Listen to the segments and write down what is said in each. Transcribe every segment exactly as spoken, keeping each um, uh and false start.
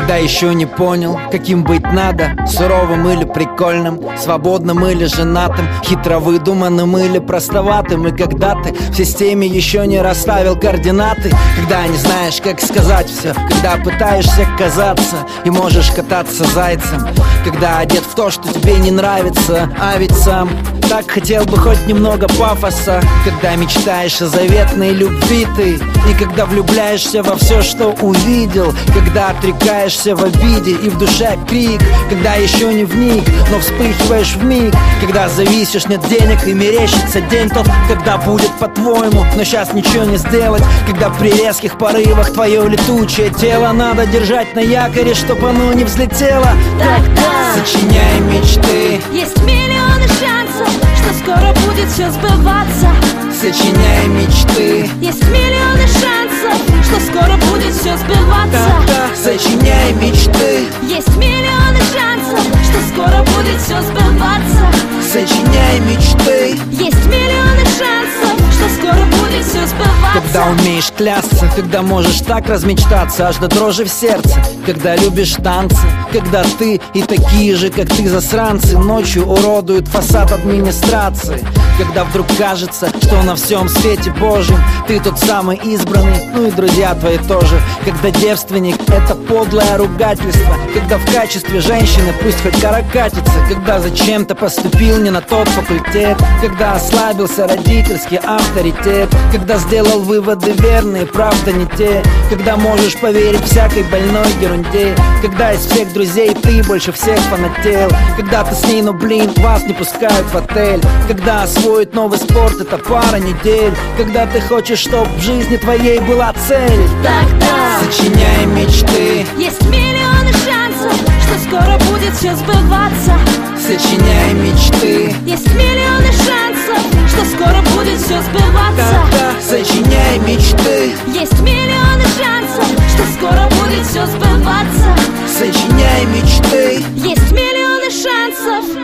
Когда еще не понял, каким быть надо, суровым или прикольным, свободным или женатым, хитро выдуманным или простоватым. И когда ты в системе еще не расставил координаты, когда не знаешь, как сказать все, когда пытаешься казаться и можешь кататься зайцем, когда одет в то, что тебе не нравится, а ведь сам так хотел бы хоть немного пафоса. Когда мечтаешь о заветной любви ты, и когда влюбляешься во все, что увидел, когда отрекаешься в обиде и в душе крик, когда еще не вник, но вспыхиваешь вмиг, когда зависишь, нет денег и мерещится день тот, когда будет по-твоему, но сейчас ничего не сделать, когда при резких порывах твое летучее тело надо держать на якоре, чтоб оно не взлетело. Тогда сочиняй мечты, есть миллионы шансов, что скоро будет все сбываться. Сочиняй мечты, есть миллионы шансов, что скоро будет все сбываться. тогда сочиняй мечты, есть миллионы шансов, что скоро будет все сбываться. сочиняй мечты, есть миллионы шансов, что скоро будет все сбываться. когда умеешь клясться, когда можешь так размечтаться, аж до дрожи в сердце, когда любишь танцы, когда ты и такие же, как ты, засранцы ночью уродуют фасад администрации, когда вдруг кажется, что на всем свете Божьем ты тот самый избранный, ну и друзья твои тоже, когда девственник — это подлое ругательство, когда в качестве женщины пусть хоть каракатица, когда зачем-то поступил не на тот факультет, когда ослабился родительский авторитет, когда сделал выводы верные, правда не те, когда можешь поверить всякой больной ерунде, когда из всех друзей ты больше всех фанател, когда ты с ней, но блин, вас не пускают в отель, когда освоить новый спорт — это пара недель, когда ты хочешь, чтоб в жизни твоей была цель. Тогда сочиняй мечты, есть миллионы шансов, что скоро будет все сбываться. сочиняй мечты, есть миллионы шансов, что скоро будет все сбываться. тогда сочиняй мечты, есть миллионы шансов, что скоро будет все сбываться. сочиняй мечты, есть миллионы шансов.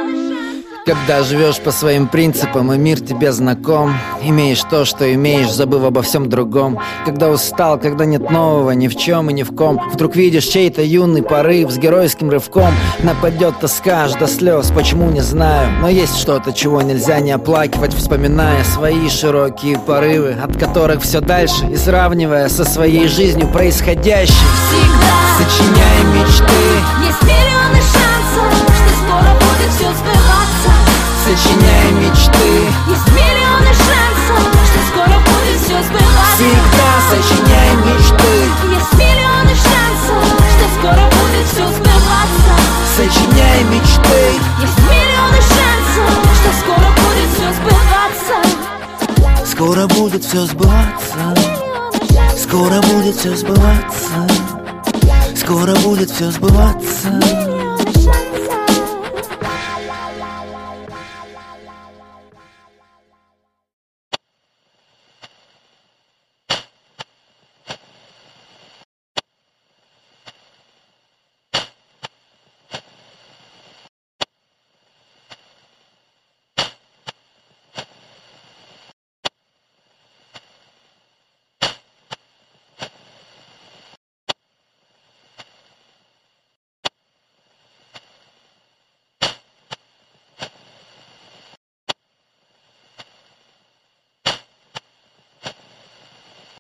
когда живешь по своим принципам и мир тебе знаком, имеешь то, что имеешь, забыв обо всем другом, когда устал, когда нет нового ни в чем и ни в ком, вдруг видишь чей-то юный порыв с геройским рывком, нападет тоска аж до слез, почему не знаю, но есть что-то, чего нельзя не оплакивать, вспоминая свои широкие порывы, от которых все дальше, и сравнивая со своей жизнью происходящим. Всегда Сочиняй мечты, есть миллионы шансов, что скоро будет все сбываться. сочиняй мечты, Есть миллионы шансов, что скоро будет все сбываться. всегда сочиняй мечты, Есть миллионы шансов, что скоро будет все сбываться. сочиняй мечты, Есть миллионы шансов, что скоро будет все сбываться. скоро будет все сбываться, скоро будет все сбываться, скоро будет все сбываться.